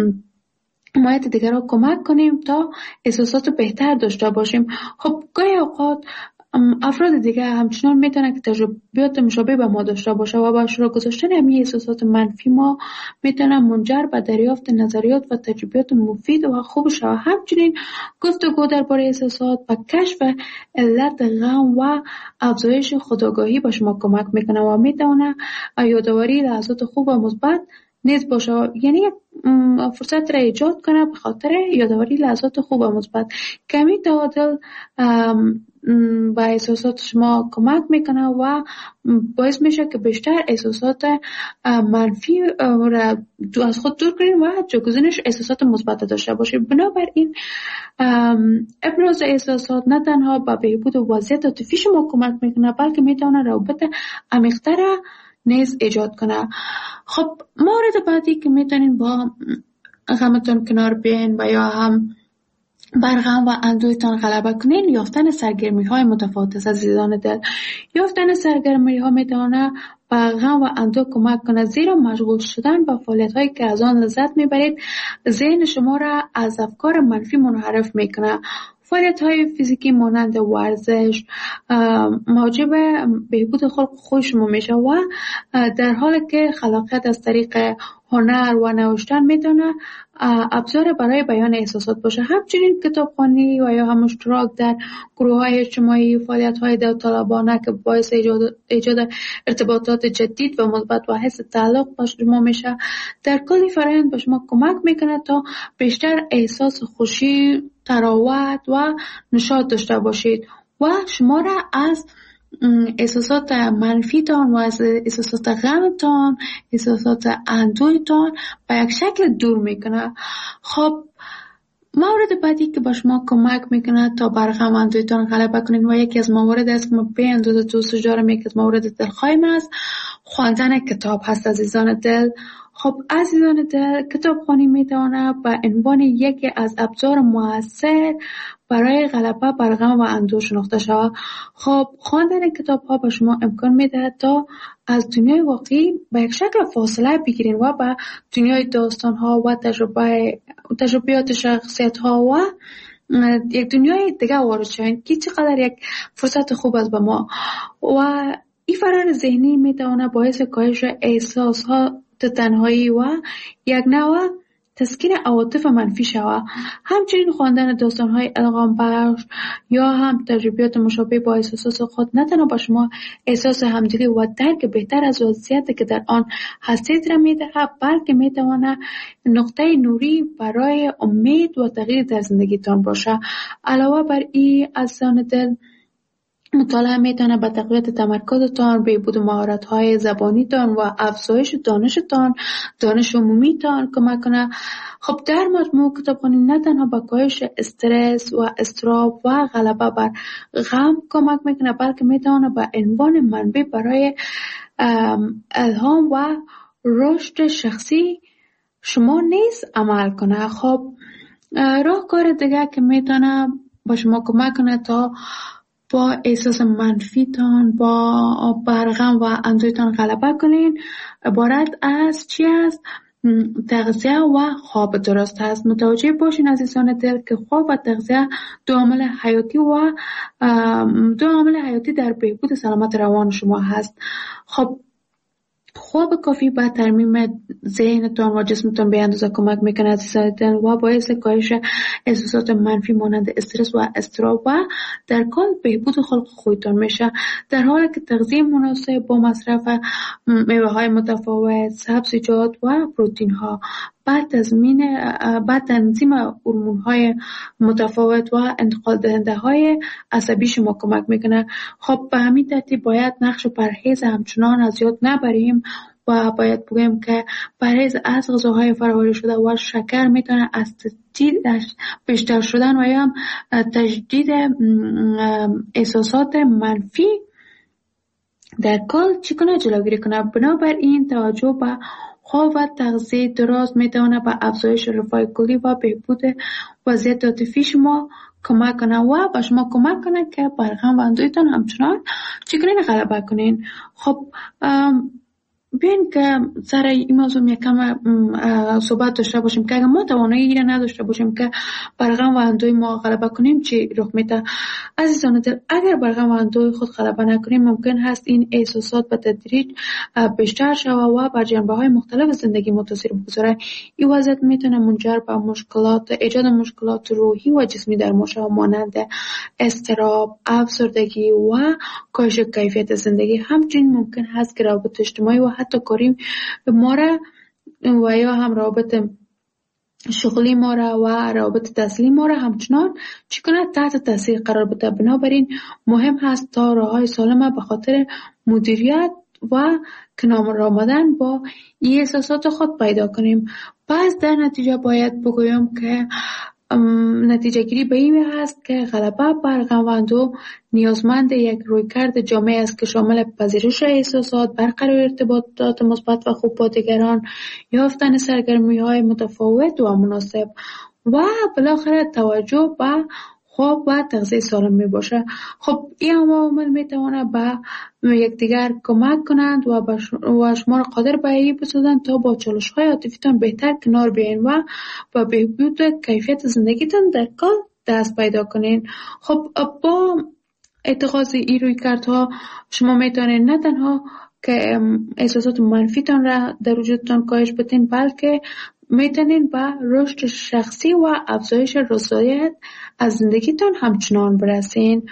حمایت دیگران کمک کنیم تا احساسات بهتر داشته باشیم. خب گاهی اوقات افراد دیگه همچنان میتونن که تجربیات مشابه به ما داشته باشه و با اشتراک گذاشتن همین احساسات منفی ما میتونن منجر به دریافت نظریات و تجربیات مفید و خوب شود. همچنین گفتگو درباره احساسات و کشف علت غم و افزایش خودآگاهی به شما کمک میکنه و میتونه یادآوری لحظات خوب و مثبت نیز باشه، یعنی یک فرصت را ایجاد کنه به خاطر یادآوری لحظات خوب و مثبت. کمی تعادل با احساسات شما کمک میکنه و باعث میشه که بیشتر احساسات منفی را از خود دور کنید و جایگزینش احساسات مثبت داشته باشید. بنابراین ابراز احساسات نه تنها به بهبود وضعیت عاطفی شما کمک میکنه بلکه میتونه روابط عمیق‌تر نیز ایجاد کنه. خب مورد بعدی که میتونین با غمتون کنار بیاین و یا هم بر غم و اندوهتان غلبه کنین یافتن سرگرمی های متفاوت است عزیزان دل. یافتن سرگرمی ها میتونه به غم و اندوه کمک کنه، زیرا مشغول شدن با فعالیت هایی که از آن لذت میبرید ذهن شما را از افکار منفی منحرف میکنه. فعالیت های فیزیکی مانند ورزش موجب بهبود خلق خوی شما میشه و در حالی که خلاقیت از طریق هنر و نوشتن میتونه ابزار برای بیان احساسات باشه. همچنین کتابخوانی و یا هم اشتراک در گروه های اجتماعی، فعالیت های داوطلبانه که باعث ایجاد ارتباطات جدید و مثبت و حس تعلق با شما میشه، در کل فرآیند به شما کمک میکنه تا بیشتر احساس خوشی، تراوت و نشاط داشته باشید و شما را از احساسات منفیتان و از احساسات غمتان، احساسات اندوهتان به یک شکل دور میکنه. خب مورد بعدی که با شما کمک میکنه تا بر غم و اندوهتان غلبه کنین و یکی از موارد است که ما به اندازه دوست دارم، یکی از موارد دلخواه من است خواندن کتاب هست عزیزان دل. خب عزیزان دل، کتابخوانی میتونه به عنوان یکی از ابزار موثر برای غلبه بر غم و اندوه شناخته شود. خب خواندن کتاب ها به شما امکان میده تا از دنیای واقعی به یک شکل فاصله بگیرین و به دنیای داستان ها و تجربیات شخصیت ها و یک دنیای دیگه وارد شوین که چقدر یک فرصت خوب است به ما. و این فرار ذهنی میتونه باعث کاهش احساس ها تنهایی و یک نوع تسکین عواطف منفی شود. همچنین خواندن داستان‌های الهام بخش یا هم تجربیات مشابه با احساسات خود نه تنها به شما احساس همدلی و درک بهتر از وضعیتی که در آن هستید را می‌دهد، بلکه می‌تواند نقطه نوری برای امید و تغییر در زندگیتان باشد. علاوه بر این عزیزان دل، مطالعه میتونه به تقویت تمرکزتان، بهبود مهارت‌های زبانیتان و افزایش دانشتان، دانش عمومیتان کمک کنه. خب در مجموع کتابخوانی نه تنها به کاهش استرس و اضطراب و غلبه بر غم کمک میکنه، بلکه میتونه به عنوان منبع برای الهام و رشد شخصی شما نیز عمل کنه. خب راهکار دیگه که میتونه با شما کمک کنه تا با احساس منفیتان، با برغم و اندوهتان غلبه کنین عبارت از چی است؟ تغذیه و خواب درست است. متوجه باشین عزیزان دل که خواب و تغذیه دو عامل حیاتی در بهبود سلامت روان شما هست. خب خواب کافی به ترمیم ذهنتان و جسمتان به اندازه کمک میکنه عزیزان و باعث کاهش احساسات منفی مانند استرس و اضطراب و در کل بهبود خلق خودتان میشه. در حالی که تغذیه مناسب با مصرف میوه های متفاوت، سبزیجات و پروتئین ها بعد تنظیم هورمون های متفاوت و انتقال دهنده های عصبی شما کمک میکنه. خب به همین ترتیب باید نقش پرهیز همچنان از یاد نبریم و باید بگیم که پرهیز از غذاهای فرآوری شده و شکر میتونه از بیشتر شدن و یا تجدید احساسات منفی در کل چگونه جلوگیری کنه. بنابراین توجه به خواب و تغذیه درست میتونه به افزایش رفاه کلی و بهبود وضعیت عاطفی شما کمک کنه و به شما کمک کنه که بر غم و اندوهتان همچنان چگونه غلبه کنین. خب بیاین که سر این موضوع یکم صحبت داشته باشیم که اگر ما توانایی را نداشته باشیم که بر غم و اندوه ما غلبه کنیم چی رخ میده. عزیزان دل، اگر بر غم و اندوه خود غلبه نکنیم ممکن هست این احساسات به تدریج بیشتر شود و بر جنبه های مختلف زندگی ما تاثیر بگذاره. این وضعیت میتونه منجر به ایجاد مشکلات روحی و جسمی در ما شود مانند اضطراب، افسردگی و کاهش کیفیت زندگی. همچنین ممکن هست که روابط اجتماعی و حتی کاری ما را و یا هم روابط شغلی ما را و روابط تحصیلی ما را همچنان چگونه تحت تاثیر قرار بده. بنابراین مهم هست تا راههای سالم به خاطر مدیریت و کنار آمدن با این احساسات خود پیدا کنیم. پس در نتیجه باید بگویم که نتیجه گیری به این هست که غلبه بر غم و اندوه نیازمند یک رویکرد جامع است که شامل پذیرش احساسات، برقرار ارتباطات مثبت و خوب با دیگران، یافتن سرگرمی‌های متفاوت و مناسب و بالاخره توجه به خواب و تغذیه سالم می باشه. خب این عوامل می تواند به یکدیگر کمک کنند و شما را قادر به این بسازند تا با چالش‌های عاطفیتان بهتر کنار بیاین و با بهبود کیفیت زندگیتان در کل دست پیدا کنین. خب با اتخاذ این رویکردها شما میتونید نه تنها که احساسات منفیتان را در وجودتان کاهش بدین بلکه میتونین به رشد شخصی و افزایش رضایت از زندگیتان همچنان برسین.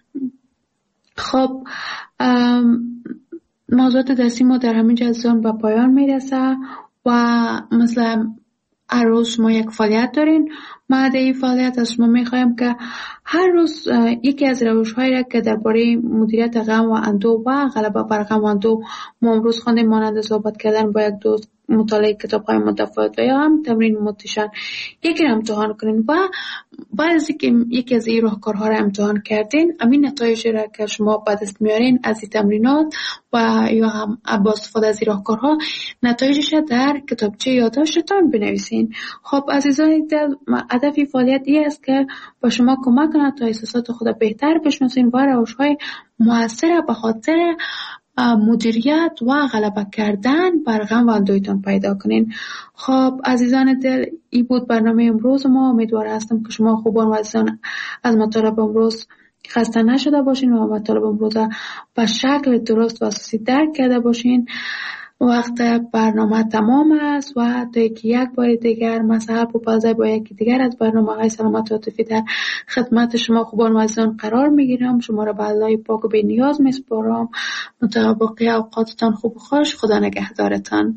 خب موضوعات درسی ما در همین جزان به پایان میرسه و مثلا هر روز ما یک فعالیت دارین. ما در این فعالیت از شما میخوایم که هر روز یکی از روش‌هایی را که درباره مدیریت غم و اندوه و غلبه بر غم و اندوه ما امروز خواندیم مانند صحبت کردن با یک دوست، مطالعه کتاب‌های متفاوت و یا هم تمرین موتیشن یکی را امتحان کنین و بعد از اینکه یکی از این راهکارها را امتحان کردین همین نتایج را که شما به دست میارین از این تمرینات و یا هم با استفاده از این راهکارها نتایجش در کتابچه یادداشتتان بنویسین. خب عزیزان دل، هدف فعالیت این است که با شما کمک کنه تا احساسات خود بهتر بشناسین و روش‌های مؤثر به خاطر مدیریت و غلبه کردن بر غم و اندوهتان پیدا کنین. خب عزیزان دل، این بود برنامه امروز ما. امیدوار هستم که شما خوبان و عزیزان از مطالب امروز خسته نشده باشین و مطالب امروز به شکل درست و اساسی درک کرده باشین. وقت برنامه تمام است و تا یک بار دیگر مسئله پوپازه با یکی دیگر از برنامه های سلامت عاطفی در خدمت شما خوبان و عزیزان قرار میگیرم. شما را به الله پاک و بی نیاز میسپارم. متابقی اوقاتتان خوب و خوش. خدا نگهدارتان.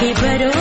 के बरो